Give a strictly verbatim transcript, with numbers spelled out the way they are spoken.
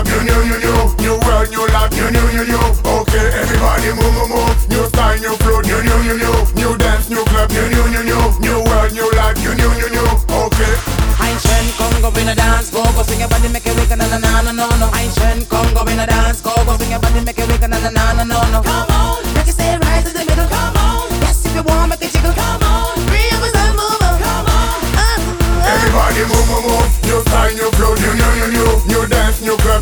club, new, new, new, new. New world, new life, new, new, new, new. Okay, everybody move, move, move. New style, new flow, new, new, new, new. New dance, new club, new, new, new, new. New world, new life, new, new, new, new. Okay. Ein schön Kongo in a dance, go go swing your body, make it wake na na na na no no. Ein schön Kongo in a dance, go go swing your body, make it wake na na na na no no. Come on, make it stay right in the middle. Come on, yes if you want, make it jiggle. Come on, real with the move. Come on, uh, uh. Everybody move, move, move. New style, new flow, new, new, new, new. New dance, new club.